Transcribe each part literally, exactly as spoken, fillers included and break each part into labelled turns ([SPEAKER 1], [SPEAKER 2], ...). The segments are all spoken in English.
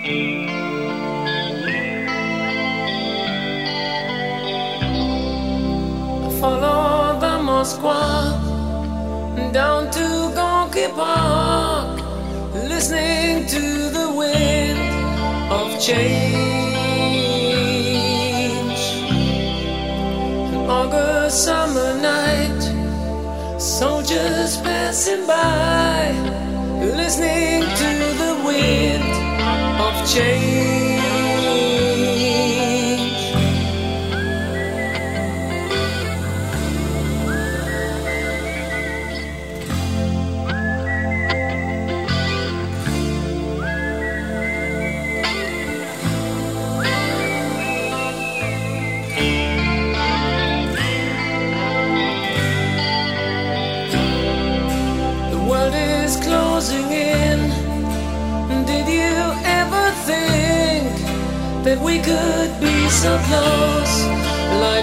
[SPEAKER 1] Follow the Moskva down to Gorky Park, listening to the wind of change. An August summer night, soldiers passing by, listening to the wind of change. Closing in. Did you ever think that we could be so close, like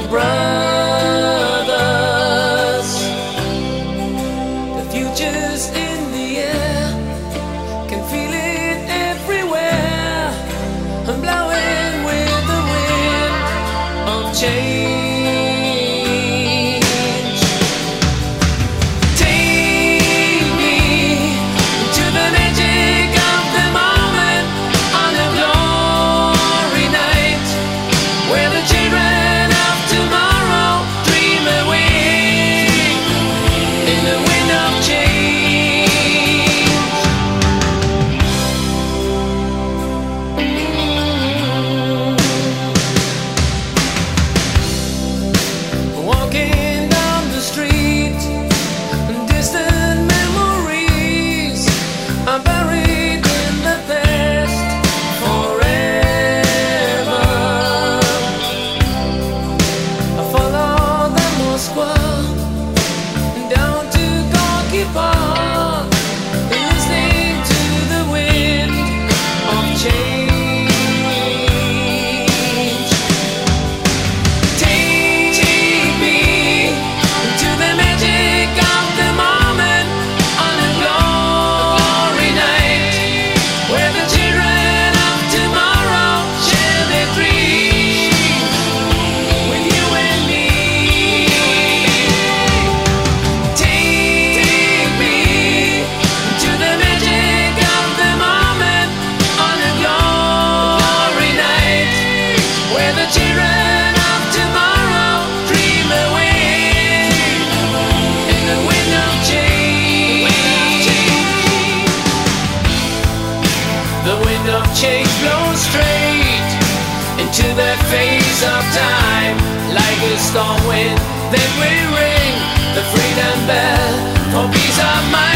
[SPEAKER 1] brothers? The future's in the air, can feel it everywhere. I'm blowing with the wind of change. Change blows straight into that phase of time, like a storm wind. Then we ring the freedom bell for peace of mind.